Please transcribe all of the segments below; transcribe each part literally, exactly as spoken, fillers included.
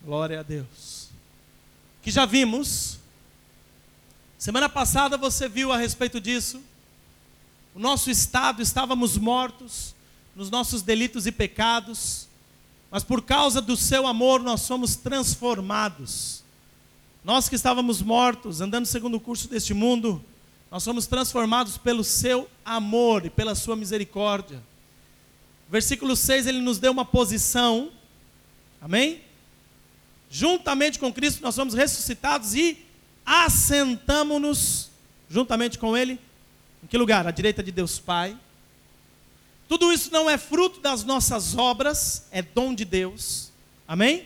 Glória a Deus. Que já vimos. Semana passada você viu a respeito disso. O nosso estado, estávamos mortos nos nossos delitos e pecados, mas por causa do seu amor nós somos transformados. Nós que estávamos mortos, andando segundo o curso deste mundo, nós somos transformados pelo seu amor e pela sua misericórdia. Versículo seis, ele nos deu uma posição, amém? Juntamente com Cristo nós somos ressuscitados e assentamo-nos juntamente com Ele. Em que lugar? À direita de Deus Pai. Tudo isso não é fruto das nossas obras, é dom de Deus. Amém?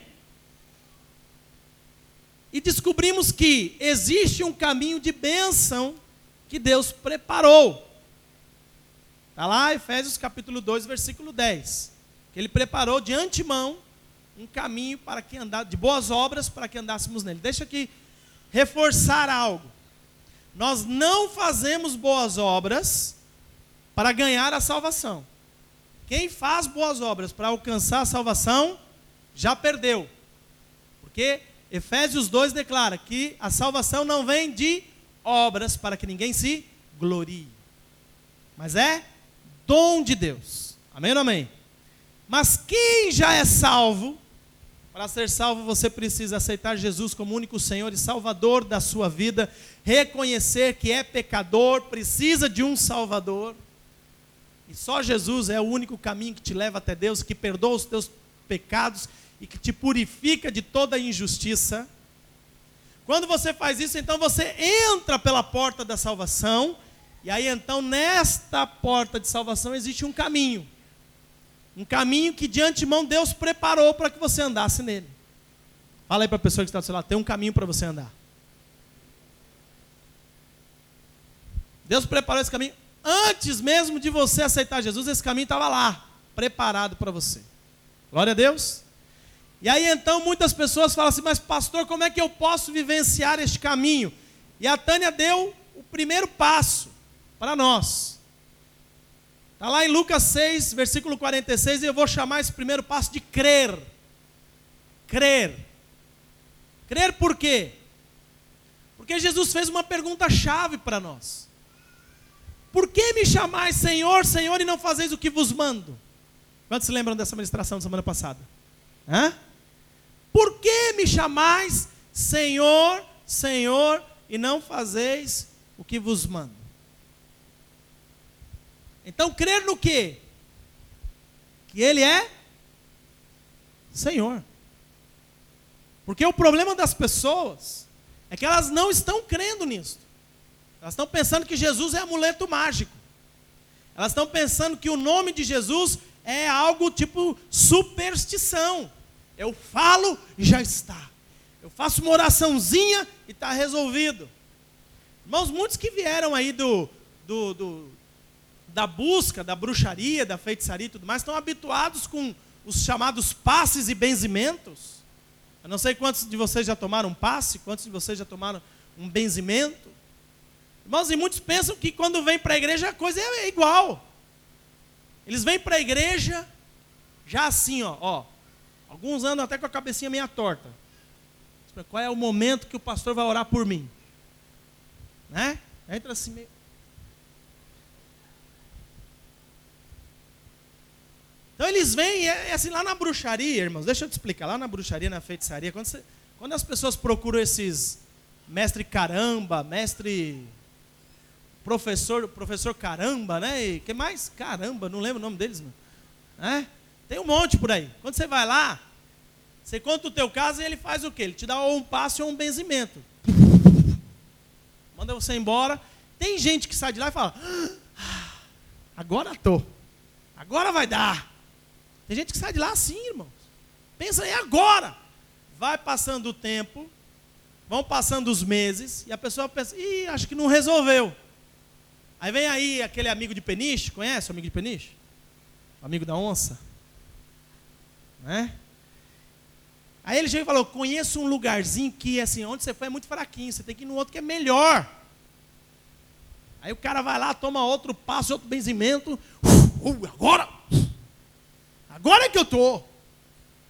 E descobrimos que existe um caminho de bênção que Deus preparou. Está lá, Efésios capítulo dois, versículo dez. Que Ele preparou de antemão um caminho para que andar, de boas obras para que andássemos nele. Deixa aqui reforçar algo. Nós não fazemos boas obras para ganhar a salvação. Quem faz boas obras para alcançar a salvação, já perdeu. Porque Efésios dois declara que a salvação não vem de obras para que ninguém se glorie. Mas é dom de Deus. Amém ou não amém? Mas quem já é salvo, para ser salvo você precisa aceitar Jesus como único Senhor e Salvador da sua vida, reconhecer que é pecador, precisa de um Salvador, e só Jesus é o único caminho que te leva até Deus, que perdoa os teus pecados e que te purifica de toda injustiça. Quando você faz isso, então você entra pela porta da salvação, e aí então nesta porta de salvação existe um caminho. Um caminho que de antemão Deus preparou para que você andasse nele. Fala aí para a pessoa que está do seu lado, tem um caminho para você andar. Deus preparou esse caminho. Antes mesmo de você aceitar Jesus, esse caminho estava lá, preparado para você. Glória a Deus. E aí então muitas pessoas falam assim, mas pastor, como é que eu posso vivenciar este caminho? E a Tânia deu o primeiro passo para nós. Está lá em Lucas seis, versículo quarenta e seis, e eu vou chamar esse primeiro passo de crer. Crer. Crer por quê? Porque Jesus fez uma pergunta-chave para nós. Por que me chamais Senhor, Senhor, e não fazeis o que vos mando? Quantos se lembram dessa ministração da semana passada? Hã? Por que me chamais Senhor, Senhor, e não fazeis o que vos mando? Então, crer no quê? Que Ele é Senhor. Porque o problema das pessoas é que elas não estão crendo nisso. Elas estão pensando que Jesus é amuleto mágico. Elas estão pensando que o nome de Jesus é algo tipo superstição. Eu falo e já está. Eu faço uma oraçãozinha e está resolvido. Irmãos, muitos que vieram aí do... do, do da busca, da bruxaria, da feitiçaria e tudo mais, estão habituados com os chamados passes e benzimentos. Eu não sei quantos de vocês já tomaram um passe, quantos de vocês já tomaram um benzimento. Irmãos, e muitos pensam que quando vem para a igreja a coisa é igual. Eles vêm para a igreja já assim, ó, ó. Alguns andam até com a cabecinha meio torta. Qual é o momento que o pastor vai orar por mim? Né? Entra assim meio... Então eles vêm, é, é assim, lá na bruxaria, irmãos, deixa eu te explicar, lá na bruxaria, na feitiçaria, quando, você, quando as pessoas procuram esses mestre caramba, mestre professor, professor caramba, né, e que mais? Caramba, não lembro o nome deles, mano. É? Tem um monte por aí. Quando você vai lá, você conta o teu caso e ele faz o quê? Ele te dá ou um passe ou um benzimento. Manda você embora. Tem gente que sai de lá e fala, ah, agora estou, agora vai dar. Tem gente que sai de lá assim, irmãos. Pensa aí agora. Vai passando o tempo, vão passando os meses, e a pessoa pensa, ih, acho que não resolveu. Aí vem aí aquele amigo de peniche, conhece o amigo de peniche? O amigo da onça. Né? Aí ele chega e falou, conheço um lugarzinho que, assim, onde você foi é muito fraquinho, você tem que ir no outro que é melhor. Aí o cara vai lá, toma outro passo, outro benzimento, uh, uh, agora... Agora é que eu estou.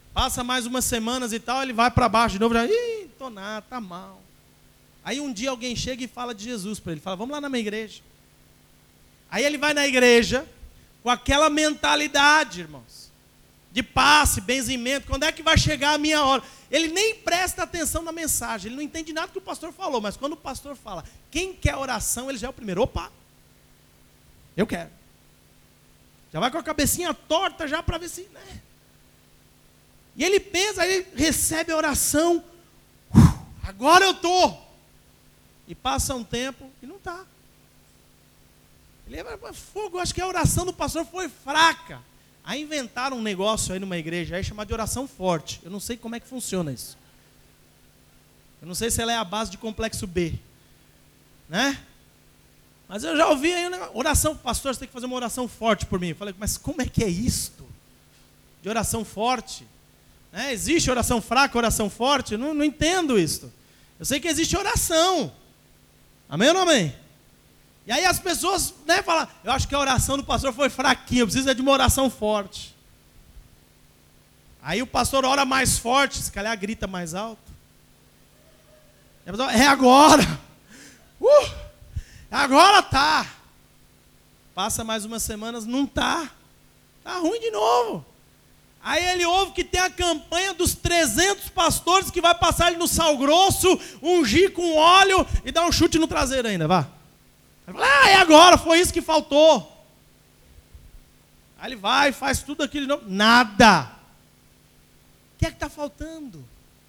Passa mais umas semanas e tal, ele vai para baixo de novo, já, ih, tô nada, tá mal. Aí um dia alguém chega e fala de Jesus para ele, fala, vamos lá na minha igreja. Aí ele vai na igreja com aquela mentalidade, irmãos, de passe, benzimento, quando é que vai chegar a minha hora? Ele nem presta atenção na mensagem, ele não entende nada que o pastor falou, mas quando o pastor fala, quem quer oração, ele já é o primeiro, opa, eu quero. Já vai com a cabecinha torta já para ver se, né? E ele pensa, aí ele recebe a oração, agora eu estou. E passa um tempo e não está. Ele vai, fogo, acho que a oração do pastor foi fraca. Aí inventaram um negócio aí numa igreja aí chamado de oração forte. Eu não sei como é que funciona isso. Eu não sei se ela é a base de complexo B. Né? Mas eu já ouvi aí uma oração, pastor, você tem que fazer uma oração forte por mim. Eu falei, mas como é que é isto? De oração forte? Né? Existe oração fraca, oração forte? Eu não, não entendo isso. Eu sei que existe oração. Amém ou não amém? E aí as pessoas, né, falam, eu acho que a oração do pastor foi fraquinha, eu preciso de uma oração forte. Aí o pastor ora mais forte, se calhar grita mais alto. E a pessoa, é agora. Uh, agora tá. Passa mais umas semanas, não tá. Tá ruim de novo. Aí ele ouve que tem a campanha dos trezentos pastores que vai passar ele no sal grosso, ungir com óleo e dar um chute no traseiro ainda, vá. Ele fala, ah, é agora, foi isso que faltou. Aí ele vai, faz tudo aquilo de novo, nada. O que é que está faltando?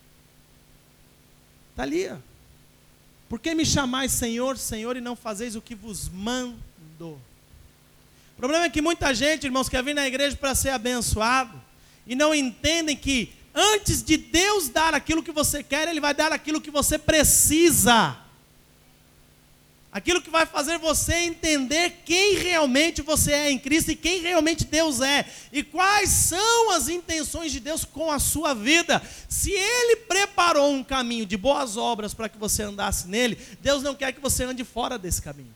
Está ali, ó. Por que me chamais Senhor, Senhor, e não fazeis o que vos mando? O problema é que muita gente, irmãos, quer vir na igreja para ser abençoado, e não entendem que antes de Deus dar aquilo que você quer, Ele vai dar aquilo que você precisa. Aquilo que vai fazer você entender quem realmente você é em Cristo e quem realmente Deus é. E quais são as intenções de Deus com a sua vida. Se Ele preparou um caminho de boas obras para que você andasse nele, Deus não quer que você ande fora desse caminho.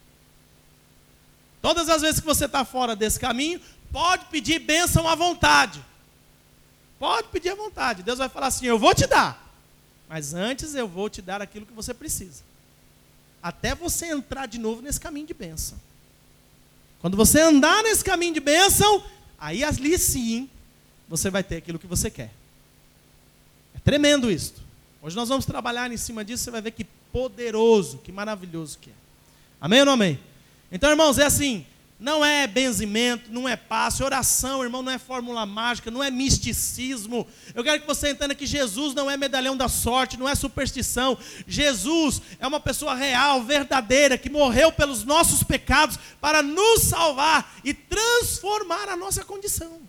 Todas as vezes que você está fora desse caminho, pode pedir bênção à vontade. Pode pedir à vontade. Deus vai falar assim, eu vou te dar. Mas antes eu vou te dar aquilo que você precisa. Até você entrar de novo nesse caminho de bênção. Quando você andar nesse caminho de bênção, aí ali sim, você vai ter aquilo que você quer. É tremendo isto. Hoje nós vamos trabalhar em cima disso, você vai ver que poderoso, que maravilhoso que é. Amém ou não amém? Então, irmãos, é assim, não é benzimento, não é passe, oração, irmão, não é fórmula mágica, não é misticismo. Eu quero que você entenda que Jesus não é medalhão da sorte, não é superstição. Jesus é uma pessoa real, verdadeira, que morreu pelos nossos pecados para nos salvar e transformar a nossa condição.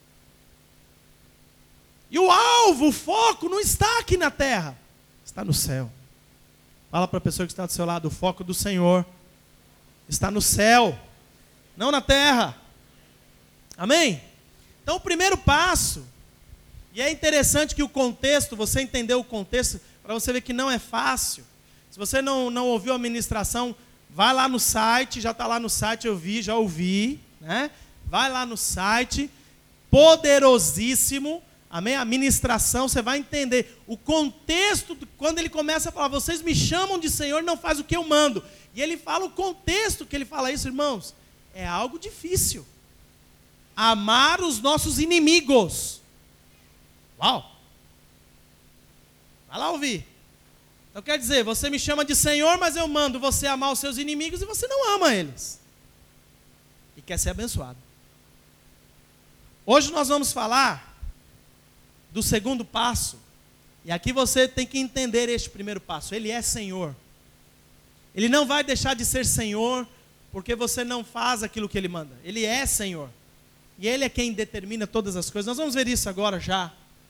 E o alvo, o foco não está aqui na terra, está no céu. Fala para a pessoa que está do seu lado, o foco do Senhor está no céu, não na terra. Amém? Então o primeiro passo, e é interessante que o contexto, você entendeu o contexto, para você ver que não é fácil. Se você não, não ouviu a ministração, vai lá no site, já está lá no site, eu vi, já ouvi, né? Vai lá no site, poderosíssimo, amém? A ministração, você vai entender o contexto, quando ele começa a falar, vocês me chamam de Senhor e não faz o que eu mando. E ele fala o contexto que ele fala isso, irmãos. É algo difícil. Amar os nossos inimigos. Uau! Vai lá ouvir. Então quer dizer, você me chama de Senhor, mas eu mando você amar os seus inimigos e você não ama eles. E quer ser abençoado. Hoje nós vamos falar do segundo passo. E aqui você tem que entender este primeiro passo. Ele é Senhor. Ele não vai deixar de ser Senhor porque você não faz aquilo que Ele manda. Ele é Senhor. E Ele é quem determina todas as coisas. Nós vamos ver isso agora já.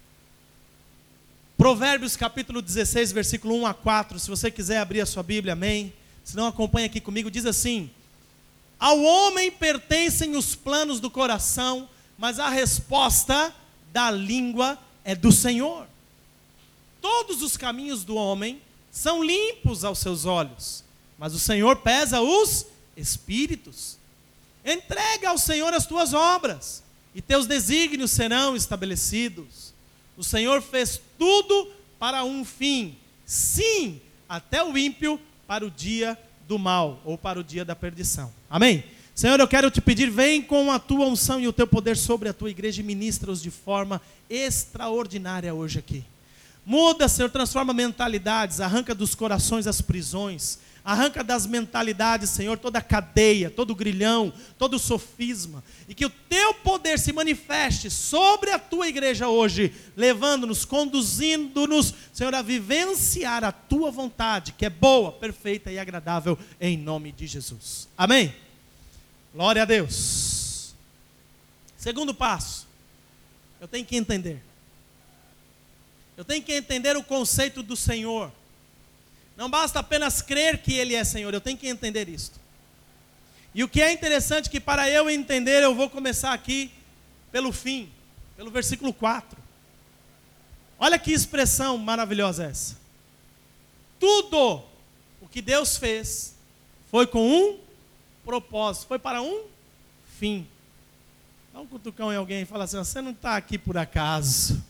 Provérbios capítulo dezesseis, versículo um a quatro. Se você quiser abrir a sua Bíblia, amém. Se não, acompanha aqui comigo. Diz assim: ao homem pertencem os planos do coração, mas a resposta da língua é do Senhor. Todos os caminhos do homem são limpos aos seus olhos, mas o Senhor pesa os espíritos. Entrega ao Senhor as tuas obras, e teus desígnios serão estabelecidos. O Senhor fez tudo para um fim. Sim, até o ímpio para o dia do mal, ou para o dia da perdição. Amém? Senhor, eu quero te pedir, vem com a tua unção e o teu poder sobre a tua igreja e ministra-os de forma extraordinária hoje aqui. Muda, Senhor, transforma mentalidades, arranca dos corações as prisões, arranca das mentalidades, Senhor, toda a cadeia, todo o grilhão, todo o sofisma, e que o teu poder se manifeste sobre a tua igreja hoje, levando-nos, conduzindo-nos, Senhor, a vivenciar a tua vontade, que é boa, perfeita e agradável, em nome de Jesus. Amém? Glória a Deus. Segundo passo, eu tenho que entender. Eu tenho que entender o conceito do Senhor. Não basta apenas crer que Ele é Senhor, eu tenho que entender isto. E o que é interessante é que para eu entender, eu vou começar aqui pelo fim, pelo versículo quatro. Olha que expressão maravilhosa essa. Tudo o que Deus fez foi com um propósito, foi para um fim. Dá um cutucão em alguém e fala assim: você não está aqui por acaso.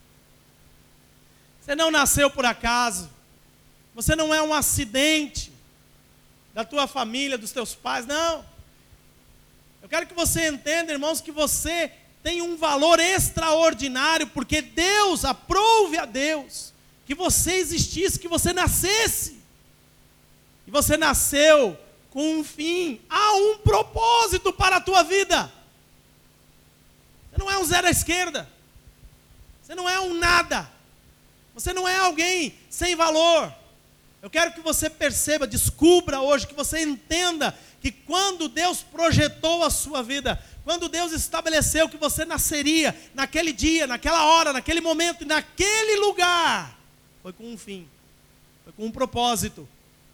Você não nasceu por acaso. Você não é um acidente da tua família, dos teus pais, não. Eu quero que você entenda, irmãos, que você tem um valor extraordinário, porque Deus, aprove a Deus, que você existisse, que você nascesse. E você nasceu com um fim, há um propósito para a tua vida. Você não é um zero à esquerda. Você não é um nada. Você não é alguém sem valor. Eu quero que você perceba, descubra hoje, que você entenda que quando Deus projetou a sua vida, quando Deus estabeleceu que você nasceria naquele dia, naquela hora, naquele momento e naquele lugar, foi com um fim, foi com um propósito.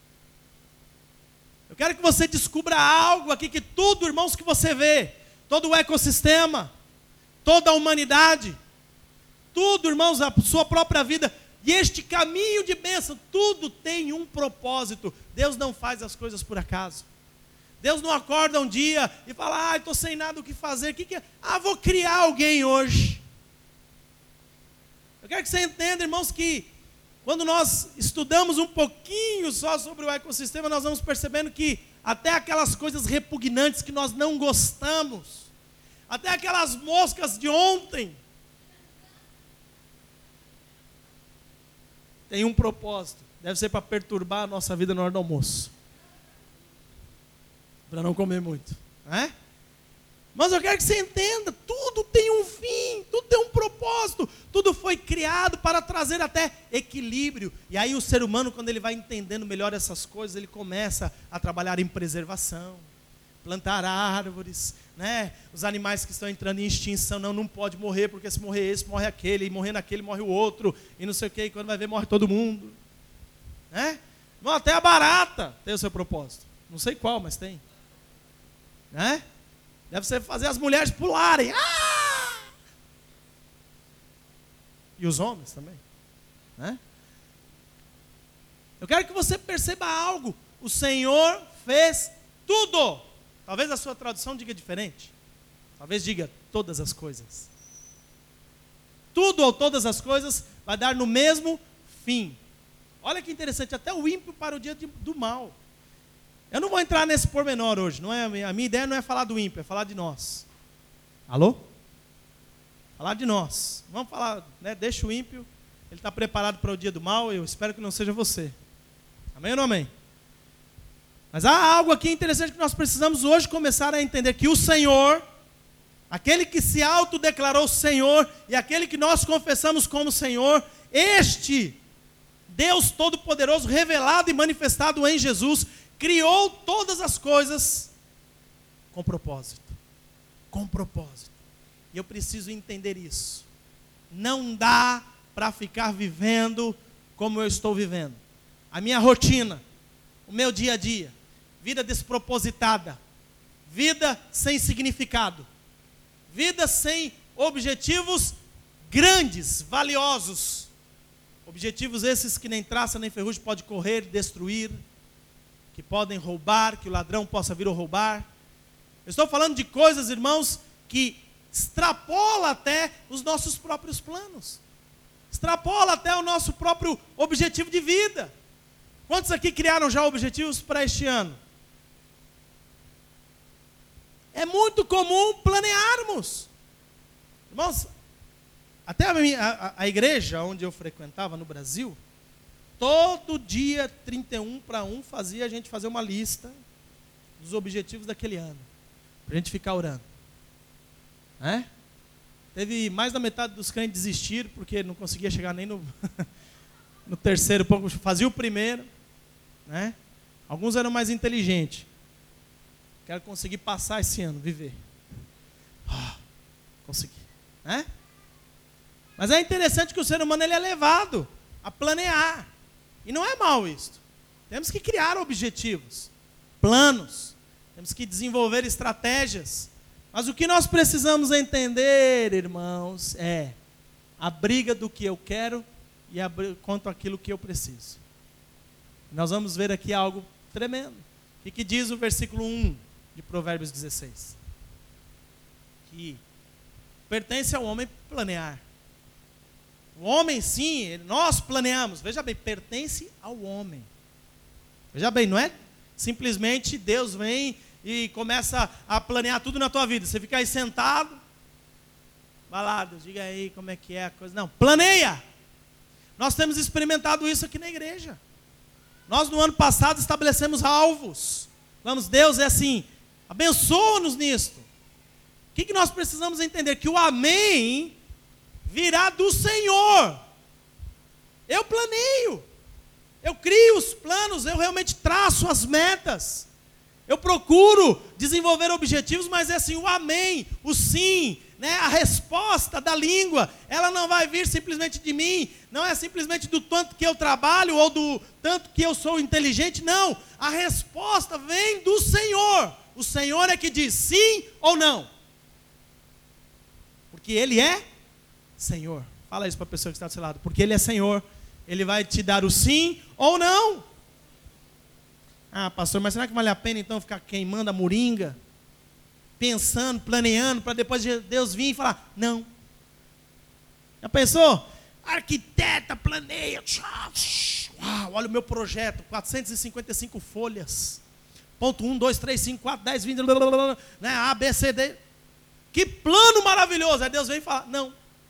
Eu quero que você descubra algo aqui, que tudo, irmãos, que você vê, todo o ecossistema, toda a humanidade, tudo, irmãos, a sua própria vida, e este caminho de bênção, tudo tem um propósito. Deus não faz as coisas por acaso. Deus não acorda um dia e fala: ah, estou sem nada o que fazer. O que que é? Ah, vou criar alguém hoje. Eu quero que você entenda, irmãos, que quando nós estudamos um pouquinho só sobre o ecossistema, nós vamos percebendo que até aquelas coisas repugnantes que nós não gostamos, até aquelas moscas de ontem, tem um propósito. Deve ser para perturbar a nossa vida na hora do almoço, para não comer muito, né? Mas eu quero que você entenda, tudo tem um fim, tudo tem um propósito, tudo foi criado para trazer até equilíbrio. E aí o ser humano, quando ele vai entendendo melhor essas coisas, ele começa a trabalhar em preservação, plantar árvores, né? Os animais que estão entrando em extinção, não, não pode morrer, porque se morrer esse, morre aquele, e morrer naquele, morre o outro, e não sei o que, e quando vai ver, morre todo mundo, né? Bom, até a barata tem o seu propósito, não sei qual, mas tem, né? Deve ser fazer as mulheres pularem, ah! E os homens também, né? Eu quero que você perceba algo, o Senhor fez tudo. Talvez a sua tradução diga diferente. Talvez diga todas as coisas. Tudo ou todas as coisas vai dar no mesmo fim. Olha que interessante, até o ímpio para o dia de, do mal. Eu não vou entrar nesse pormenor hoje. Não é, a minha ideia não é falar do ímpio, é falar de nós. Alô? Falar de nós. Vamos falar, né? Deixa o ímpio, ele está preparado para o dia do mal. Eu espero que não seja você. Amém ou não amém? Mas há algo aqui interessante que nós precisamos hoje começar a entender, que o Senhor, aquele que se autodeclarou Senhor, e aquele que nós confessamos como Senhor, este Deus Todo-Poderoso, revelado e manifestado em Jesus, criou todas as coisas com propósito. Com propósito. E eu preciso entender isso. Não dá para ficar vivendo como eu estou vivendo. A minha rotina, o meu dia a dia, vida despropositada, vida sem significado, vida sem objetivos grandes, valiosos, objetivos esses que nem traça nem ferrugem pode correr, destruir, que podem roubar, que o ladrão possa vir a roubar. Eu estou falando de coisas, irmãos, que extrapolam até os nossos próprios planos. extrapola até o nosso próprio objetivo de vida. Quantos aqui criaram já objetivos para este ano? É muito comum planearmos. Irmãos, até a, minha, a, a igreja onde eu frequentava no Brasil, todo dia trinta e um para um fazia a gente fazer uma lista dos objetivos daquele ano, para a gente ficar orando. É? Teve mais da metade dos crentes desistir, porque não conseguia chegar nem no, no terceiro, fazia o primeiro. Né? Alguns eram mais inteligentes. Quero conseguir passar esse ano, viver. Oh, consegui. Né? Mas é interessante que o ser humano ele é levado a planear. E não é mal isso. Temos que criar objetivos, planos. Temos que desenvolver estratégias. Mas o que nós precisamos entender, irmãos, é a briga do que eu quero e a briga quanto àquilo que eu preciso. Nós vamos ver aqui algo tremendo. O que diz o versículo um de Provérbios dezesseis? Que pertence ao homem planear. O homem, sim, nós planeamos. Veja bem, pertence ao homem. Veja bem, não é simplesmente Deus vem e começa a planear tudo na tua vida. Você fica aí sentado, vai lá, Deus, diga aí como é que é a coisa. Não, planeia. Nós temos experimentado isso aqui na igreja. Nós no ano passado estabelecemos alvos. Vamos, Deus é assim, abençoa-nos nisto. O que, que nós precisamos entender? Que o amém virá do Senhor. Eu planeio, eu crio os planos, eu realmente traço as metas. Eu procuro desenvolver objetivos, mas é assim, o amém, o sim, né, a resposta da língua, ela não vai vir simplesmente de mim, não é simplesmente do tanto que eu trabalho ou do tanto que eu sou inteligente, não. A resposta vem do Senhor. O Senhor é que diz sim ou não. Porque Ele é Senhor. Fala isso para a pessoa que está do seu lado. Porque Ele é Senhor. Ele vai te dar o sim ou não. Ah, pastor, mas será que vale a pena então ficar queimando a moringa? Pensando, planeando, para depois Deus vir e falar, não. Já pensou? Arquiteta, planeia. Uau, olha o meu projeto, quatrocentas e cinquenta e cinco folhas. Ponto um, dois, três, cinco, quatro, dez, vinte, blá, blá, blá, né? A, B, C, D. Que plano maravilhoso. Aí Deus vem e fala, não.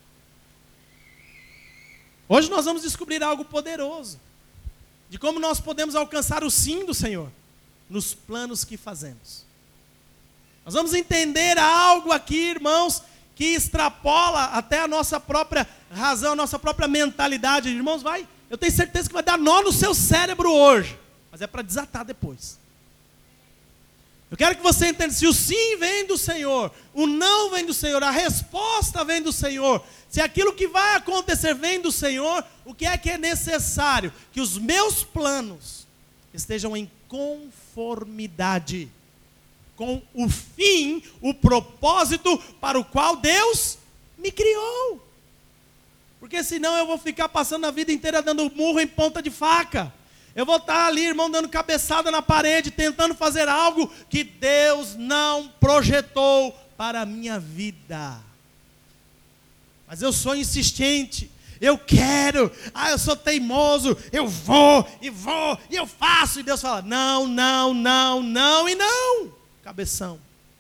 Hoje nós vamos descobrir algo poderoso. De como nós podemos alcançar o sim do Senhor. Nos planos que fazemos. Nós vamos entender algo aqui, irmãos, que extrapola até a nossa própria razão, a nossa própria mentalidade. Irmãos, vai, eu tenho certeza que vai dar nó no seu cérebro hoje. Mas é para desatar depois. Eu quero que você entenda, se o sim vem do Senhor, o não vem do Senhor, a resposta vem do Senhor, se aquilo que vai acontecer vem do Senhor, o que é que é necessário? Que os meus planos estejam em conformidade com o fim, o propósito para o qual Deus me criou. Porque senão eu vou ficar passando a vida inteira dando murro em ponta de faca. Eu vou estar ali, irmão, dando cabeçada na parede, tentando fazer algo que Deus não projetou para a minha vida. Mas eu sou insistente, eu quero, ah, eu sou teimoso, eu vou, e vou, e eu faço. E Deus fala, não, não, não, não e não. Cabeção.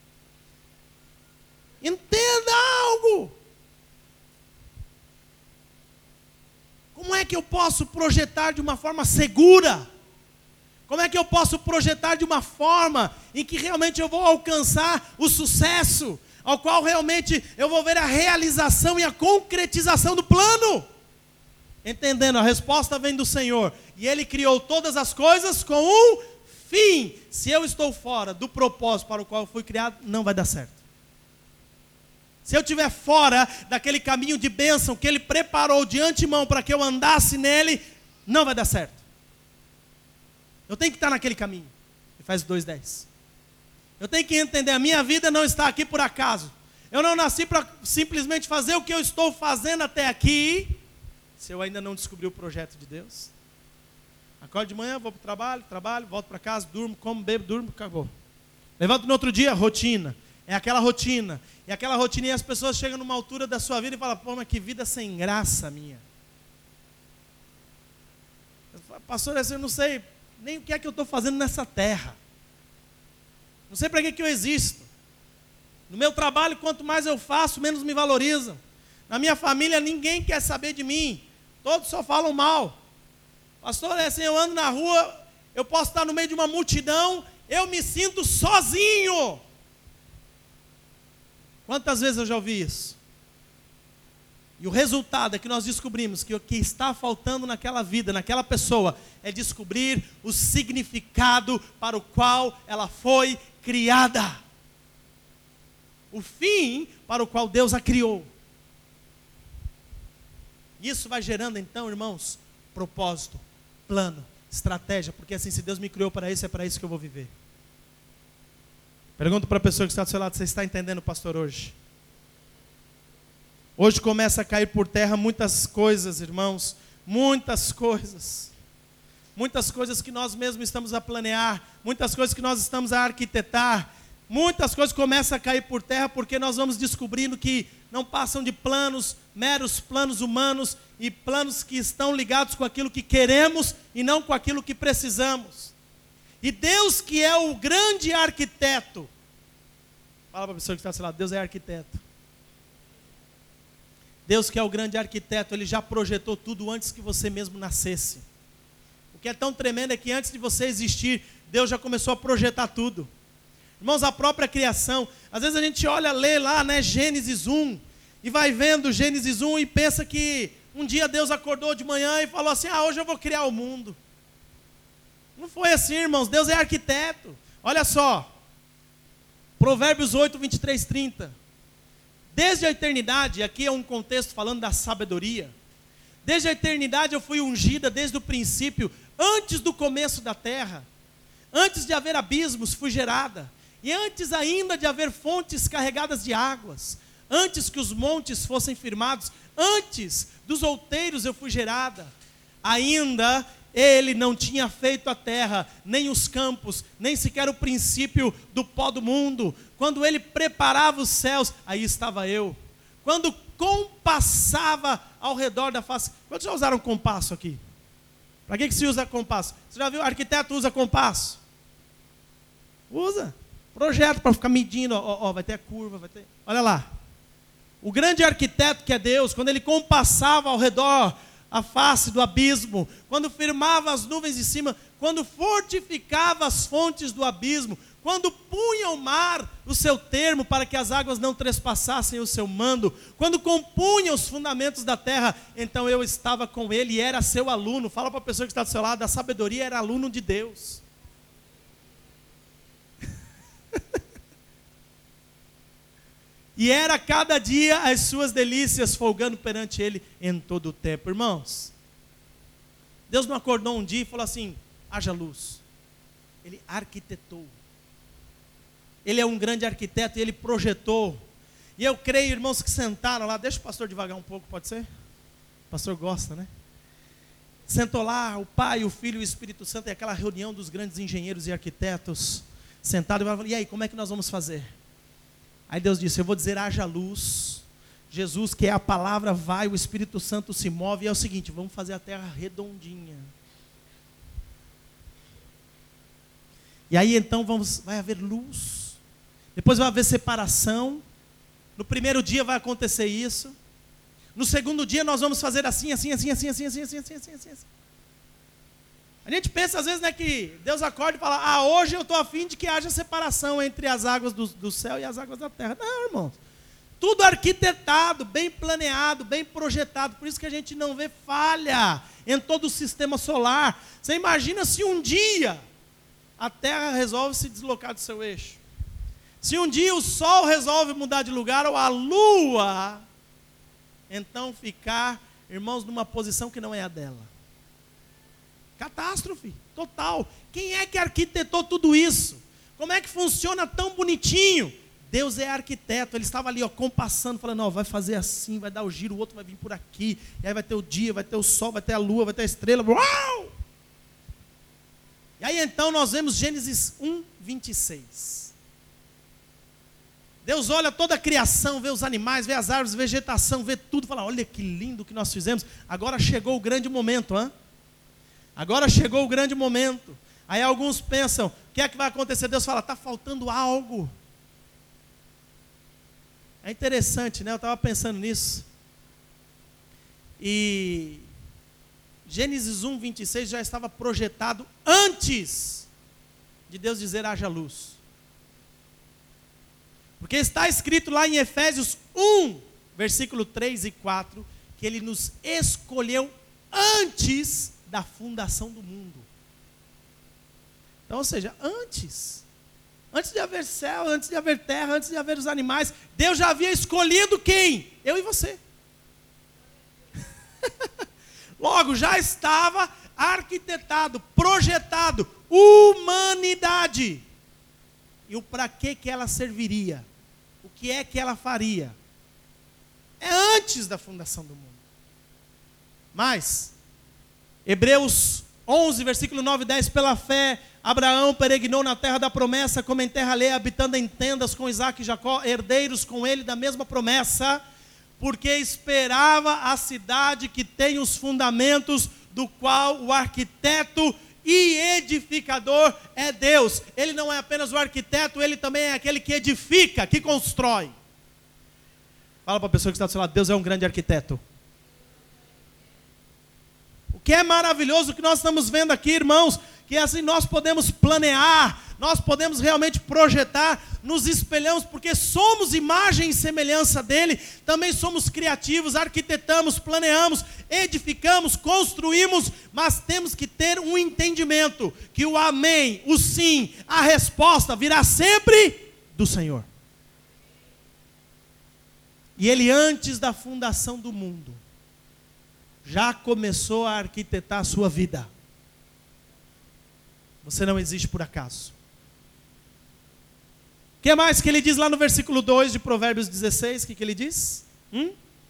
Entenda algo. Como é que eu posso projetar de uma forma segura? Como é que eu posso projetar de uma forma em que realmente eu vou alcançar o sucesso, ao qual realmente eu vou ver a realização e a concretização do plano? Entendendo, a resposta vem do Senhor. E Ele criou todas as coisas com um fim. Se eu estou fora do propósito para o qual eu fui criado, não vai dar certo. Se eu estiver fora daquele caminho de bênção que Ele preparou de antemão para que eu andasse nele, não vai dar certo. Eu tenho que estar naquele caminho. Efésios dois, dez. Eu tenho que entender, a minha vida não está aqui por acaso. Eu não nasci para simplesmente fazer o que eu estou fazendo até aqui, se eu ainda não descobri o projeto de Deus. Acordo de manhã, vou para o trabalho, trabalho, volto para casa, durmo, como, bebo, durmo, acabou. Levanto no outro dia, rotina. É aquela rotina. E aquela rotina, e as pessoas chegam numa altura da sua vida e falam, pô, mas que vida sem graça minha. pastor, eu não sei nem o que é que eu estou fazendo nessa terra. Não sei para que, que eu existo. No meu trabalho, quanto mais eu faço, menos me valorizam. Na minha família, ninguém quer saber de mim. Todos só falam mal. Pastor, é assim, eu ando na rua, eu posso estar no meio de uma multidão, eu me sinto sozinho. Quantas vezes eu já ouvi isso? E o resultado é que nós descobrimos que o que está faltando naquela vida, naquela pessoa, é descobrir o significado para o qual ela foi criada. O fim para o qual Deus a criou. Isso vai gerando então, irmãos, propósito, plano, estratégia, porque assim, se Deus me criou para isso, é para isso que eu vou viver. Pergunto para a pessoa que está do seu lado, você está entendendo, pastor, hoje? Hoje começa a cair por terra muitas coisas, irmãos, muitas coisas. Muitas coisas que nós mesmos estamos a planear, muitas coisas que nós estamos a arquitetar, muitas coisas começam a cair por terra porque nós vamos descobrindo que não passam de planos, meros planos humanos e planos que estão ligados com aquilo que queremos e não com aquilo que precisamos. E Deus, que é o grande arquiteto, fala para a pessoa que está do seu lado, Deus é arquiteto. Deus, que é o grande arquiteto, Ele já projetou tudo antes que você mesmo nascesse. O que é tão tremendo é que antes de você existir, Deus já começou a projetar tudo. Irmãos, a própria criação, às vezes a gente olha, lê lá, né, Gênesis um, e vai vendo Gênesis um e pensa que um dia Deus acordou de manhã e falou assim, ah, hoje eu vou criar o mundo. Não foi assim, irmãos, Deus é arquiteto. Olha só, Provérbios oito, vinte e três, trinta. Desde a eternidade, aqui é um contexto falando da sabedoria. Desde a eternidade eu fui ungida desde o princípio, antes do começo da terra. Antes de haver abismos, fui gerada. E antes ainda de haver fontes carregadas de águas. Antes que os montes fossem firmados. Antes dos outeiros eu fui gerada. Ainda Ele não tinha feito a terra, nem os campos, nem sequer o princípio do pó do mundo. Quando Ele preparava os céus, aí estava eu. Quando compassava ao redor da face. Quantos já usaram compasso aqui? Para que, que se usa compasso? Você já viu, o arquiteto usa compasso? Usa. Projeto para ficar medindo, ó, ó, vai ter a curva, vai ter... Olha lá. O grande arquiteto que é Deus, quando Ele compassava ao redor a face do abismo, quando firmava as nuvens em cima, quando fortificava as fontes do abismo, quando punha o mar o seu termo para que as águas não trespassassem o seu mando, quando compunha os fundamentos da terra, então eu estava com Ele e era seu aluno. Fala para a pessoa que está do seu lado, a sabedoria era aluno de Deus. E era cada dia as suas delícias, folgando perante Ele em todo o tempo. Irmãos, Deus não acordou um dia e falou assim, haja luz. Ele arquitetou. Ele é um grande arquiteto e Ele projetou. E eu creio, irmãos, que sentaram lá, deixa o pastor devagar um pouco, pode ser? O pastor gosta, né? Sentou lá o Pai, o Filho e o Espírito Santo, e aquela reunião dos grandes engenheiros e arquitetos, sentados, e falaram, e aí, como é que nós vamos fazer? Aí Deus disse, eu vou dizer, haja luz. Jesus, que é a palavra, vai, o Espírito Santo se move, e é o seguinte, vamos fazer a terra redondinha. E aí então vamos, vai haver luz, depois vai haver separação, no primeiro dia vai acontecer isso, no segundo dia nós vamos fazer assim, assim, assim, assim, assim, assim, assim, assim, assim, assim, assim. A gente pensa às vezes, né, que Deus acorda e fala, ah, hoje eu estou a fim de que haja separação entre as águas do, do céu e as águas da terra. Não, irmãos, tudo arquitetado, bem planeado, bem projetado, por isso que a gente não vê falha em todo o sistema solar. Você imagina se um dia a terra resolve se deslocar do seu eixo, se um dia o sol resolve mudar de lugar, ou a lua, então ficar, irmãos, numa posição que não é a dela. Catástrofe total. Quem é que arquitetou tudo isso? Como é que funciona tão bonitinho? Deus é arquiteto. Ele estava ali, ó, compassando, falando, ó, vai fazer assim, vai dar o giro, o outro vai vir por aqui, e aí vai ter o dia, vai ter o sol, vai ter a lua, vai ter a estrela. Uau! E aí então nós vemos Gênesis um, vinte e seis. Deus olha toda a criação, vê os animais, vê as árvores, vegetação, vê tudo, fala, olha que lindo que nós fizemos. Agora chegou o grande momento, hein? Agora chegou o grande momento. Aí alguns pensam, o que é que vai acontecer? Deus fala, está faltando algo. É interessante, né? Eu estava pensando nisso. E Gênesis um, vinte e seis já estava projetado antes de Deus dizer haja luz. Porque está escrito lá em Efésios um, versículo três e quatro, que Ele nos escolheu antes da fundação do mundo. Então, ou seja, antes, antes de haver céu, antes de haver terra, antes de haver os animais, Deus já havia escolhido quem? Eu e você. Logo, já estava arquitetado, projetado, humanidade. E o para que que ela serviria? O que é que ela faria? É antes da fundação do mundo. Mas, Hebreus onze, versículo nove e dez, pela fé, Abraão peregrinou na terra da promessa, como em terra alheia, habitando em tendas com Isaque e Jacó, herdeiros com ele da mesma promessa, porque esperava a cidade que tem os fundamentos, do qual o arquiteto e edificador é Deus. Ele não é apenas o arquiteto, ele também é aquele que edifica, que constrói. Fala para a pessoa que está do seu lado, Deus é um grande arquiteto. O que é maravilhoso que nós estamos vendo aqui, irmãos, que assim nós podemos planear, nós podemos realmente projetar, nos espelhamos, porque somos imagem e semelhança dele, também somos criativos, arquitetamos, planeamos, edificamos, construímos, mas temos que ter um entendimento, que o amém, o sim, a resposta virá sempre do Senhor. E ele antes da fundação do mundo, já começou a arquitetar a sua vida. Você não existe por acaso. O que mais que ele diz lá no versículo dois de Provérbios dezesseis? O que, que ele diz? Hum?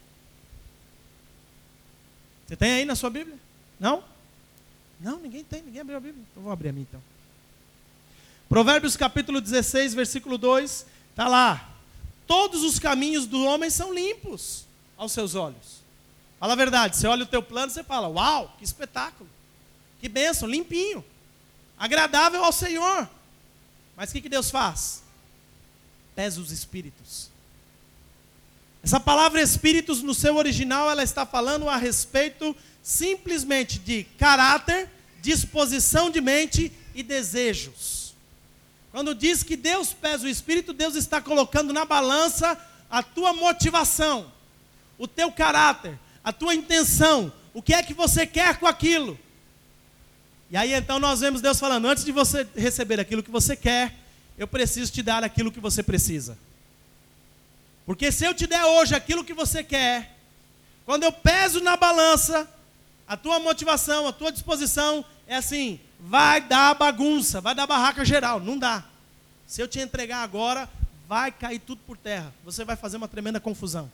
Você tem aí na sua Bíblia? Não? Não, ninguém tem, ninguém abriu a Bíblia. Então vou abrir a minha então. Provérbios capítulo dezesseis, versículo dois, está lá. Todos os caminhos do homem são limpos aos seus olhos. Fala a verdade, você olha o teu plano e você fala, uau, que espetáculo, que bênção, limpinho, agradável ao Senhor. Mas o que, que Deus faz? Pesa os espíritos. Essa palavra espíritos no seu original, ela está falando a respeito simplesmente de caráter, disposição de mente e desejos. Quando diz que Deus pesa o espírito, Deus está colocando na balança a tua motivação, o teu caráter, a tua intenção, o que é que você quer com aquilo. E aí então nós vemos Deus falando, antes de você receber aquilo que você quer, eu preciso te dar aquilo que você precisa. Porque se eu te der hoje aquilo que você quer, quando eu peso na balança, a tua motivação, a tua disposição, é assim, vai dar bagunça, vai dar barraca geral, não dá. Se eu te entregar agora, vai cair tudo por terra, você vai fazer uma tremenda confusão.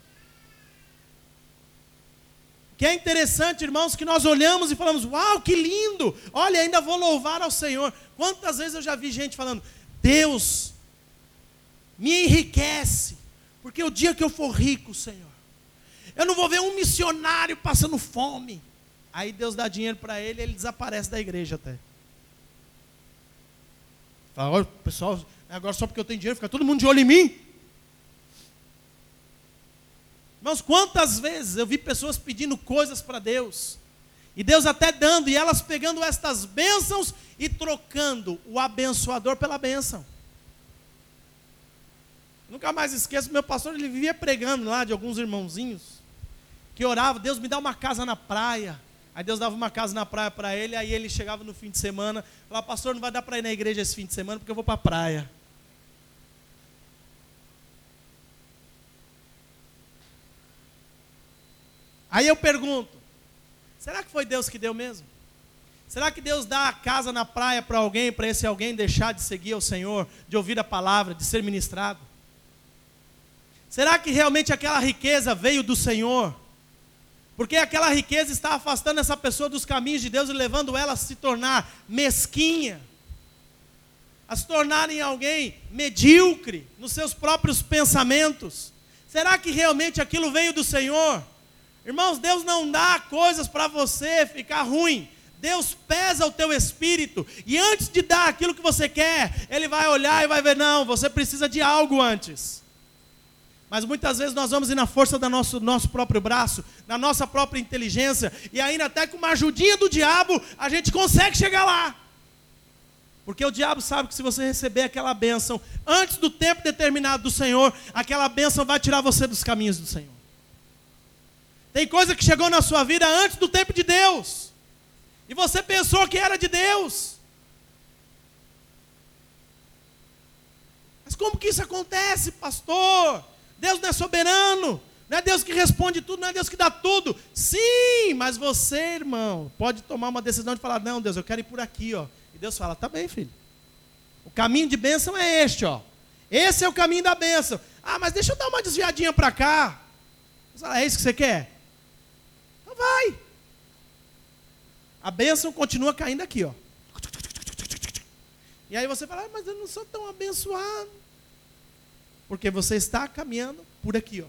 O que é interessante, irmãos, que nós olhamos e falamos, uau, que lindo, olha, ainda vou louvar ao Senhor. Quantas vezes eu já vi gente falando, Deus, me enriquece, porque o dia que eu for rico, Senhor, eu não vou ver um missionário passando fome. Aí Deus dá dinheiro para ele e ele desaparece da igreja até. Fala, olha, pessoal, agora só porque eu tenho dinheiro, fica todo mundo de olho em mim. Irmãos, quantas vezes eu vi pessoas pedindo coisas para Deus, e Deus até dando, e elas pegando estas bênçãos e trocando o abençoador pela bênção. Nunca mais esqueço, meu pastor, ele vivia pregando lá de alguns irmãozinhos, que oravam, Deus me dá uma casa na praia. Aí Deus dava uma casa na praia para ele, aí ele chegava no fim de semana, falava, pastor, não vai dar para ir na igreja esse fim de semana, porque eu vou para a praia. Aí eu pergunto, será que foi Deus que deu mesmo? Será que Deus dá a casa na praia para alguém, para esse alguém deixar de seguir ao Senhor, de ouvir a palavra, de ser ministrado? Será que realmente aquela riqueza veio do Senhor? Porque aquela riqueza está afastando essa pessoa dos caminhos de Deus e levando ela a se tornar mesquinha, a se tornarem alguém medíocre nos seus próprios pensamentos. Será que realmente aquilo veio do Senhor? Irmãos, Deus não dá coisas para você ficar ruim. Deus pesa o teu espírito, e antes de dar aquilo que você quer, Ele vai olhar e vai ver, não, você precisa de algo antes. Mas muitas vezes nós vamos ir na força do nosso, nosso próprio braço, na nossa própria inteligência, e ainda até com uma ajudinha do diabo, a gente consegue chegar lá. Porque o diabo sabe que se você receber aquela bênção antes do tempo determinado do Senhor, aquela bênção vai tirar você dos caminhos do Senhor. Tem coisa que chegou na sua vida antes do tempo de Deus, e você pensou que era de Deus. Mas como que isso acontece, pastor? Deus não é soberano, não é Deus que responde tudo, não é Deus que dá tudo. Sim, mas você, irmão, pode tomar uma decisão de falar, não, Deus, eu quero ir por aqui, ó. E Deus fala, tá bem, filho. O caminho de bênção é este, ó. Esse é o caminho da bênção. Ah, mas deixa eu dar uma desviadinha para cá. Deus fala, é isso que você quer? Então vai. A bênção continua caindo aqui, ó. E aí você fala, ah, mas eu não sou tão abençoado. Porque você está caminhando por aqui, ó.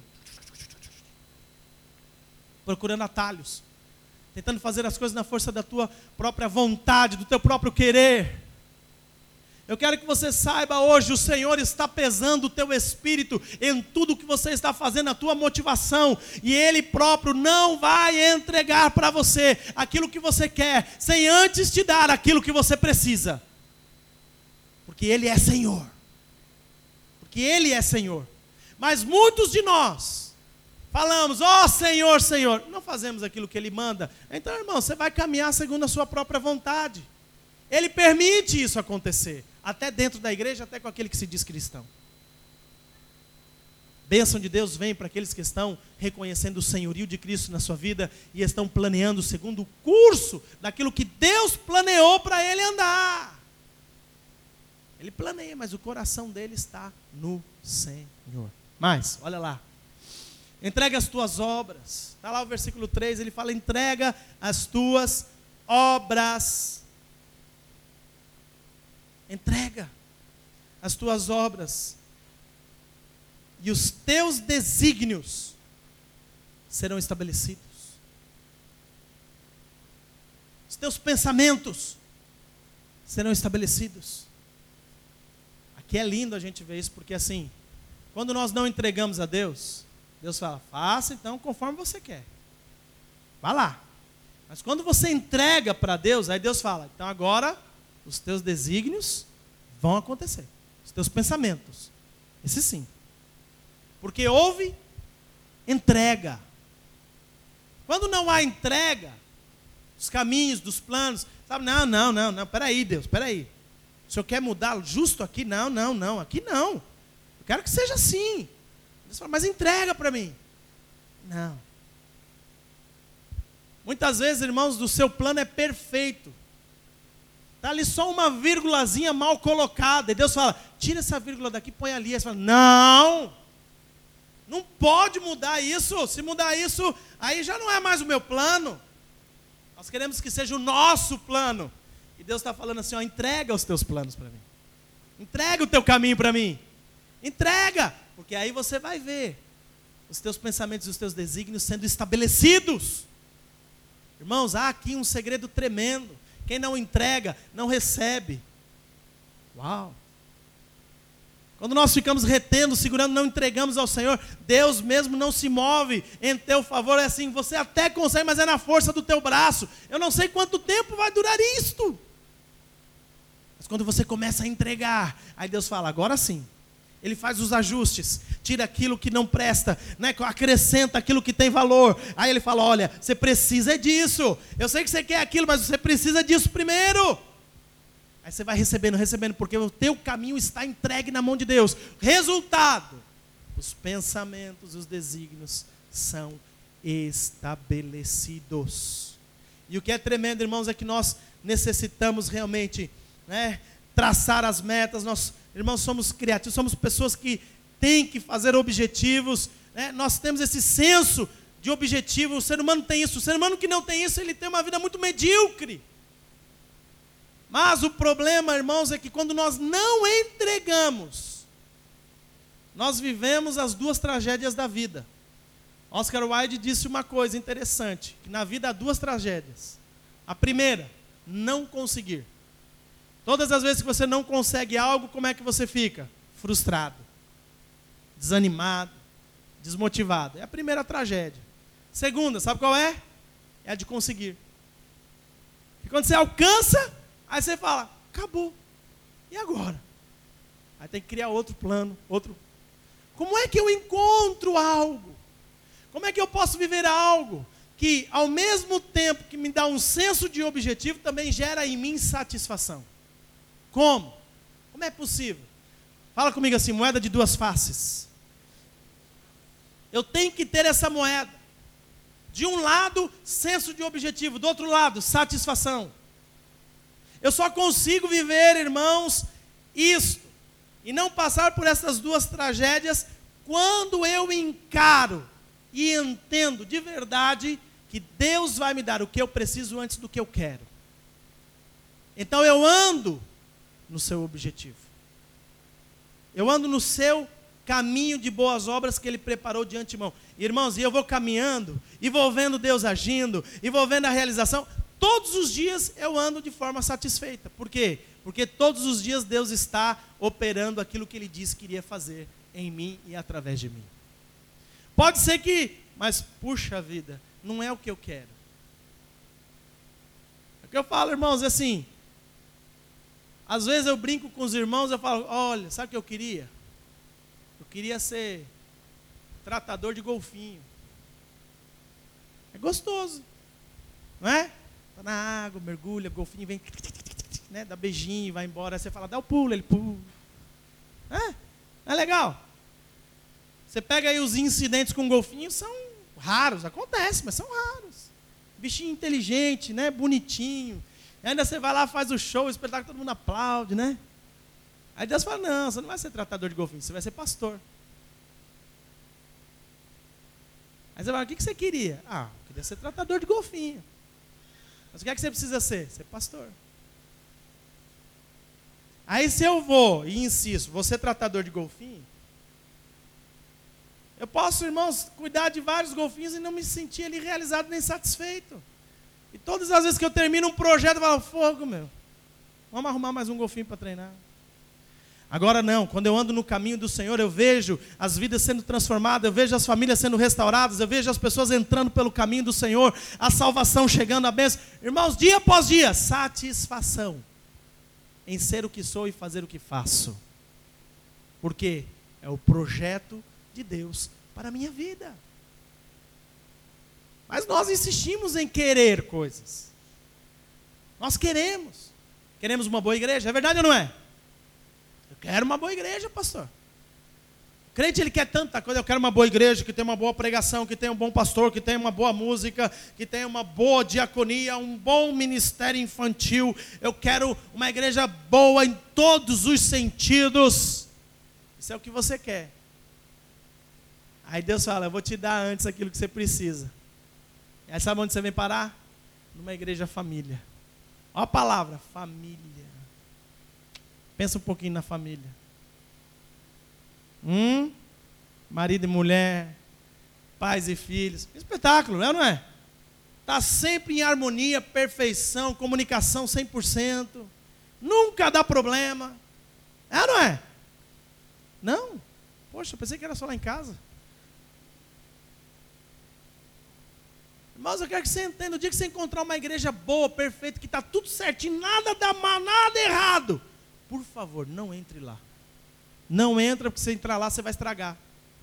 Procurando atalhos. Tentando fazer as coisas na força da tua própria vontade, do teu próprio querer. Eu quero que você saiba hoje, o Senhor está pesando o teu espírito em tudo que você está fazendo, a tua motivação. E Ele próprio não vai entregar para você aquilo que você quer, sem antes te dar aquilo que você precisa. Porque Ele é Senhor. Porque Ele é Senhor. Mas muitos de nós falamos, ó oh, Senhor, Senhor, não fazemos aquilo que Ele manda. Então, irmão, você vai caminhar segundo a sua própria vontade. Ele permite isso acontecer, até dentro da igreja, até com aquele que se diz cristão. Bênção de Deus vem para aqueles que estão reconhecendo o senhorio de Cristo na sua vida e estão planeando segundo o curso daquilo que Deus planeou para ele andar. Ele planeia, mas o coração dele está no Senhor. Mas, olha lá. Entrega as tuas obras. Está lá o versículo três, ele fala, entrega as tuas obras. Entrega as tuas obras. E os teus desígnios serão estabelecidos. Os teus pensamentos serão estabelecidos. Aqui é lindo a gente ver isso, porque assim, quando nós não entregamos a Deus, Deus fala, faça então conforme você quer. Vá lá. Mas quando você entrega para Deus, aí Deus fala, então agora os teus desígnios vão acontecer. Os teus pensamentos. Esse sim. Porque houve entrega. Quando não há entrega, os caminhos, dos planos, sabe, não, não, não, não, peraí Deus, peraí. O Senhor quer mudar justo aqui? Não, não, não, aqui não. Eu quero que seja assim. Deus fala, mas entrega para mim. Não. Muitas vezes, irmãos, o seu plano é perfeito. Está ali só uma vírgulazinha mal colocada. E Deus fala, tira essa vírgula daqui, põe ali. Aí você fala, não. Não pode mudar isso. Se mudar isso, aí já não é mais o meu plano. Nós queremos que seja o nosso plano. E Deus está falando assim, ó, entrega os teus planos para mim. Entrega o teu caminho para mim. Entrega. Porque aí você vai ver os teus pensamentos e os teus desígnios sendo estabelecidos. Irmãos, há aqui um segredo tremendo. Quem não entrega, não recebe. Uau! Quando nós ficamos retendo, segurando, não entregamos ao Senhor, Deus mesmo não se move em teu favor. É assim, você até consegue, mas é na força do teu braço. Eu não sei quanto tempo vai durar isto. Mas quando você começa a entregar, aí Deus fala, agora sim. Ele faz os ajustes, tira aquilo que não presta, né? Acrescenta aquilo que tem valor. Aí ele fala, olha, você precisa disso. Eu sei que você quer aquilo, mas você precisa disso primeiro. Aí você vai recebendo, recebendo, porque o teu caminho está entregue na mão de Deus. Resultado, os pensamentos, os desígnios são estabelecidos. E o que é tremendo, irmãos, é que nós necessitamos realmente, né, traçar as metas. Nós, irmãos, somos criativos, somos pessoas que têm que fazer objetivos, né? Nós temos esse senso de objetivo. O ser humano tem isso. O ser humano que não tem isso, ele tem uma vida muito medíocre. Mas o problema, irmãos, é que quando nós não entregamos, nós vivemos as duas tragédias da vida. Oscar Wilde disse uma coisa interessante, que na vida há duas tragédias. A primeira não conseguir. Todas as vezes que você não consegue algo, como é que você fica? Frustrado, desanimado, desmotivado. É a primeira tragédia. Segunda, sabe qual é? É a de conseguir. E quando você alcança, aí você fala, acabou. E agora? Aí tem que criar outro plano, outro. Como é que eu encontro algo? Como é que eu posso viver algo que, ao mesmo tempo que me dá um senso de objetivo, também gera em mim satisfação? Como? Como é possível? Fala comigo assim, moeda de duas faces. Eu tenho que ter essa moeda. De um lado, senso de objetivo. Do outro lado, satisfação. Eu só consigo viver, irmãos, isto. E não passar por essas duas tragédias quando eu encaro e entendo de verdade que Deus vai me dar o que eu preciso antes do que eu quero. Então eu ando no seu objetivo. Eu ando no seu caminho de boas obras que Ele preparou de antemão. Irmãos, e eu vou caminhando, e vou vendo Deus agindo, e vou vendo a realização. Todos os dias eu ando de forma satisfeita. Por quê? Porque todos os dias Deus está operando aquilo que Ele disse que iria fazer em mim e através de mim. Pode ser que, mas puxa vida, não é o que eu quero. É o que eu falo, irmãos, é assim. Às vezes eu brinco com os irmãos, eu falo, olha, sabe o que eu queria? Eu queria ser tratador de golfinho. É gostoso, não é? Tá na água, mergulha, golfinho vem, né, dá beijinho, vai embora. Aí você fala, dá o pulo, ele pula. É, é legal. Você pega aí os incidentes com golfinho, são raros, acontece, mas são raros. Bichinho inteligente, né, bonitinho. E ainda você vai lá, faz o show, o espetáculo, todo mundo aplaude, né? Aí Deus fala, não, você não vai ser tratador de golfinho, você vai ser pastor. Aí você fala, o que você queria? Ah, eu queria ser tratador de golfinho. Mas o que é que você precisa ser? Ser pastor. Aí se eu vou e insisto, vou ser tratador de golfinho, eu posso, irmãos, cuidar de vários golfinhos e não me sentir ali realizado nem satisfeito. E todas as vezes que eu termino um projeto, eu falo, fogo, meu. Vamos arrumar mais um golfinho para treinar. Agora não, quando eu ando no caminho do Senhor, eu vejo as vidas sendo transformadas, eu vejo as famílias sendo restauradas, eu vejo as pessoas entrando pelo caminho do Senhor, a salvação chegando, a bênção. Irmãos, dia após dia, satisfação em ser o que sou e fazer o que faço. Porque é o projeto de Deus para a minha vida. Mas nós insistimos em querer coisas. Nós queremos. Queremos uma boa igreja, é verdade ou não é? Eu quero uma boa igreja, pastor. O crente, ele quer tanta coisa. Eu quero uma boa igreja, que tenha uma boa pregação, que tenha um bom pastor, que tenha uma boa música, que tenha uma boa diaconia, um bom ministério infantil. Eu quero uma igreja boa em todos os sentidos. Isso é o que você quer. Aí Deus fala, eu vou te dar antes aquilo que você precisa. E aí sabe onde você vem parar? Numa igreja família. Olha a palavra, família. Pensa um pouquinho na família. Hum? Marido e mulher, pais e filhos. Espetáculo, é ou não é? Está sempre em harmonia, perfeição, comunicação cem por cento. Nunca dá problema. É ou não é? Não? Poxa, eu pensei que era só lá em casa. Mas eu quero que você entenda, no dia que você encontrar uma igreja boa, perfeita, que está tudo certinho, nada dá mal, nada errado, por favor, não entre lá. Não entra, porque se entrar lá, você vai estragar.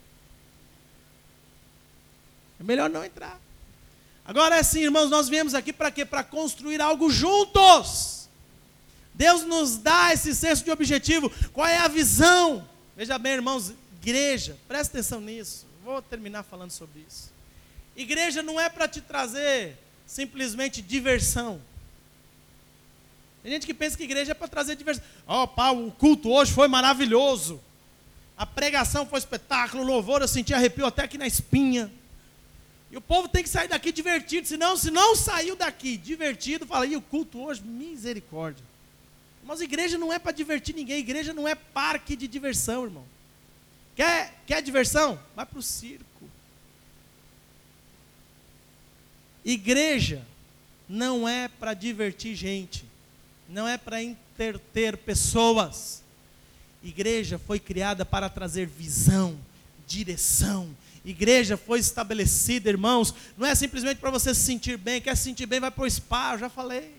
É melhor não entrar. Agora é assim, irmãos, nós viemos aqui para quê? Para construir algo juntos. Deus nos dá esse senso de objetivo. Qual é a visão? Veja bem, irmãos, igreja, presta atenção nisso. Vou terminar falando sobre isso. Igreja não é para te trazer simplesmente diversão. Tem gente que pensa que igreja é para trazer diversão. Ó, oh, pá, o culto hoje foi maravilhoso. A pregação foi espetáculo, o louvor, eu senti arrepio até aqui na espinha. E o povo tem que sair daqui divertido, senão, se não saiu daqui divertido, fala, e o culto hoje, misericórdia. Mas igreja não é para divertir ninguém, igreja não é parque de diversão, irmão. Quer, quer diversão? Vai para o circo. Igreja não é para divertir gente, não é para entreter pessoas. Igreja foi criada para trazer visão, direção. Igreja foi estabelecida, irmãos, não é simplesmente para você se sentir bem. Quer se sentir bem, vai para o spa, eu já falei.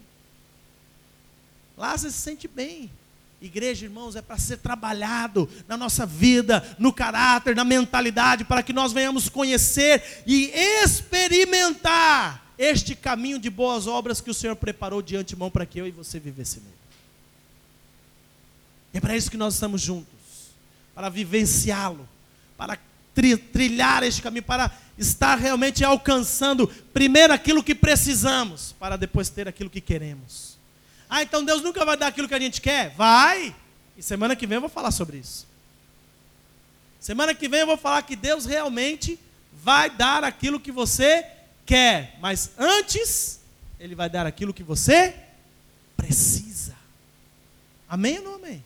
Lá você se sente bem. Igreja, irmãos, é para ser trabalhado na nossa vida, no caráter, na mentalidade, para que nós venhamos conhecer e experimentar este caminho de boas obras que o Senhor preparou de antemão para que eu e você vivesse nele. É para isso que nós estamos juntos, para vivenciá-lo, para tri- trilhar este caminho, para estar realmente alcançando primeiro aquilo que precisamos, para depois ter aquilo que queremos. Ah, então Deus nunca vai dar aquilo que a gente quer? Vai! E semana que vem eu vou falar sobre isso. Semana que vem eu vou falar que Deus realmente vai dar aquilo que você quer. Mas antes, Ele vai dar aquilo que você precisa. Amém ou não amém?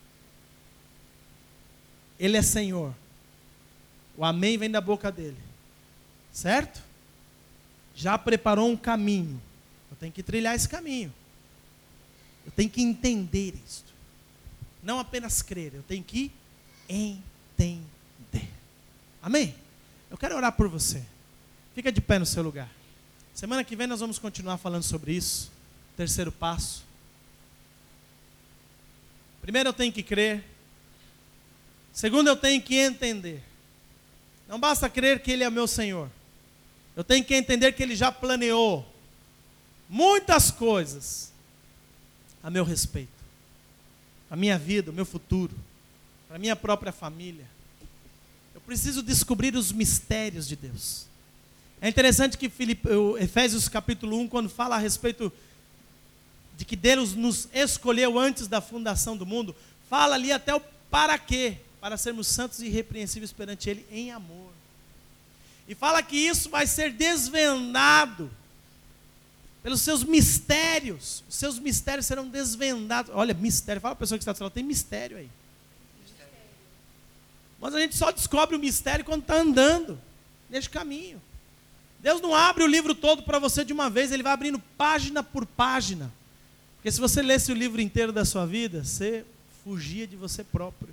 Ele é Senhor. O amém vem da boca dele. Certo? Já preparou um caminho. Eu tenho que trilhar esse caminho. Eu tenho que entender isto. Não apenas crer, eu tenho que entender. Amém? Eu quero orar por você. Fica de pé no seu lugar. Semana que vem nós vamos continuar falando sobre isso. Terceiro passo. Primeiro eu tenho que crer. Segundo eu tenho que entender. Não basta crer que Ele é meu Senhor. Eu tenho que entender que Ele já planeou muitas coisas a meu respeito, a minha vida, o meu futuro, para a minha própria família. Eu preciso descobrir os mistérios de Deus. É interessante que Filipe, Efésios capítulo um, quando fala a respeito de que Deus nos escolheu antes da fundação do mundo, fala ali até o para quê, para sermos santos e irrepreensíveis perante Ele em amor. E fala que isso vai ser desvendado pelos seus mistérios. Os seus mistérios serão desvendados. Olha, mistério. Fala para a pessoa que está do seu lado, tem mistério aí. Mistério. Mas a gente só descobre o mistério quando está andando neste caminho. Deus não abre o livro todo para você de uma vez. Ele vai abrindo página por página. Porque se você lesse o livro inteiro da sua vida, você fugia de você próprio.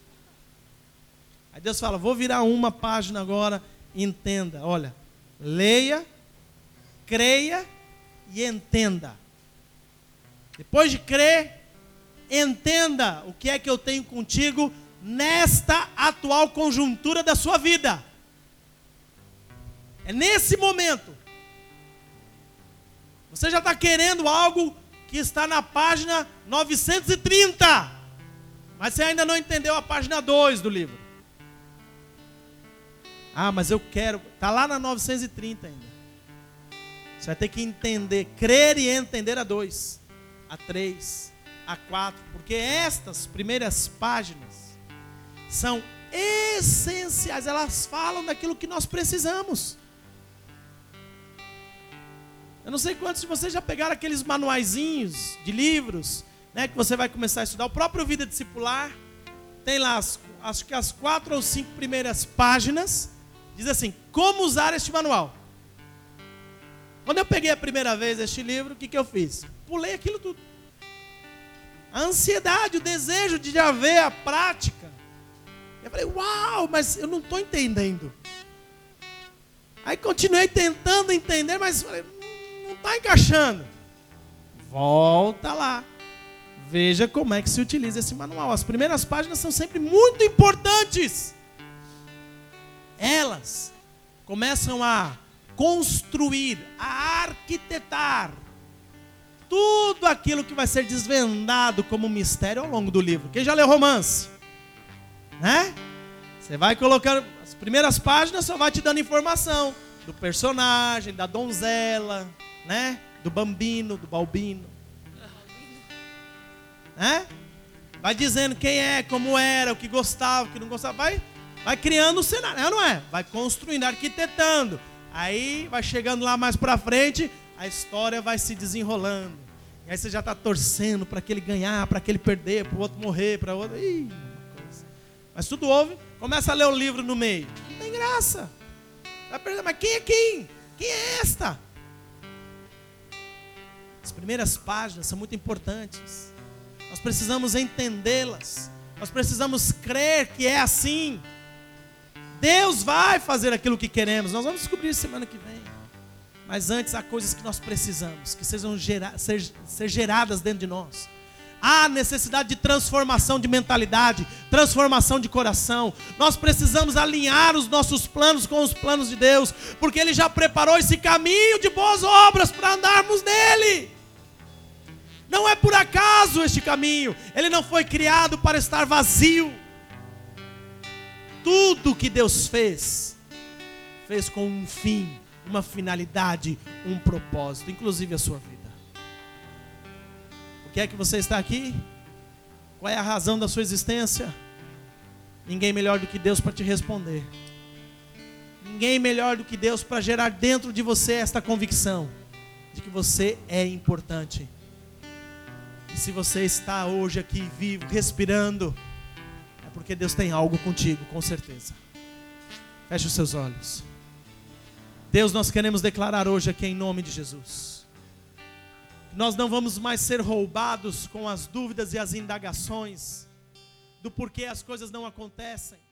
Aí Deus fala, vou virar uma página agora. Entenda, olha. Leia, creia e entenda. Depois de crer, entenda o que é que eu tenho contigo nesta atual conjuntura da sua vida. É nesse momento. Você já está querendo algo que está na página novecentos e trinta, mas você ainda não entendeu a página dois do livro. Ah, mas eu quero, está lá na novecentos e trinta ainda. Você vai ter que entender, crer e entender a dois, a três, a quatro, porque estas primeiras páginas são essenciais, elas falam daquilo que nós precisamos. Eu não sei quantos de vocês já pegaram aqueles manuaizinhos de livros, né, que você vai começar a estudar. O próprio Vida Discipular tem lá, as, acho que as quatro ou cinco primeiras páginas, diz assim, como usar este manual. Quando eu peguei a primeira vez este livro, o que, que eu fiz? Pulei aquilo tudo. A ansiedade, o desejo de já ver a prática. Eu falei, uau, mas eu não estou entendendo. Aí continuei tentando entender, mas falei, não está encaixando. Volta lá. Veja como é que se utiliza esse manual. As primeiras páginas são sempre muito importantes. Elas começam a construir, a arquitetar tudo aquilo que vai ser desvendado como mistério ao longo do livro. Quem já leu romance? Né? Você vai colocando, as primeiras páginas só vai te dando informação do personagem, da donzela, né? Do bambino, do balbino. Né? Vai dizendo quem é, como era, o que gostava, o que não gostava. Vai, vai criando o cenário, é, não é? Vai construindo, arquitetando. Aí vai chegando lá mais pra frente, a história vai se desenrolando. E aí você já está torcendo para que ele ganhar, para que ele perder, para o outro morrer, para o outro... Ih, mas tudo ouve, começa a ler o livro no meio. Não tem graça. Vai perder, mas quem é quem? Quem é esta? As primeiras páginas são muito importantes. Nós precisamos entendê-las. Nós precisamos crer que é assim. Deus vai fazer aquilo que queremos. Nós vamos descobrir semana que vem. Mas antes há coisas que nós precisamos, que sejam gera, ser, ser geradas dentro de nós. Há necessidade de transformação de mentalidade, transformação de coração. Nós precisamos alinhar os nossos planos com os planos de Deus, porque Ele já preparou esse caminho de boas obras para andarmos nele. Não é por acaso este caminho. Ele não foi criado para estar vazio. Tudo que Deus fez, fez com um fim, uma finalidade, um propósito, inclusive a sua vida. Por que é que você está aqui? Qual é a razão da sua existência? Ninguém melhor do que Deus para te responder. Ninguém melhor do que Deus para gerar dentro de você esta convicção de que você é importante. E se você está hoje aqui vivo, respirando, é porque Deus tem algo contigo, com certeza. Feche os seus olhos. Deus, nós queremos declarar hoje aqui em nome de Jesus. Nós não vamos mais ser roubados com as dúvidas e as indagações do porquê as coisas não acontecem.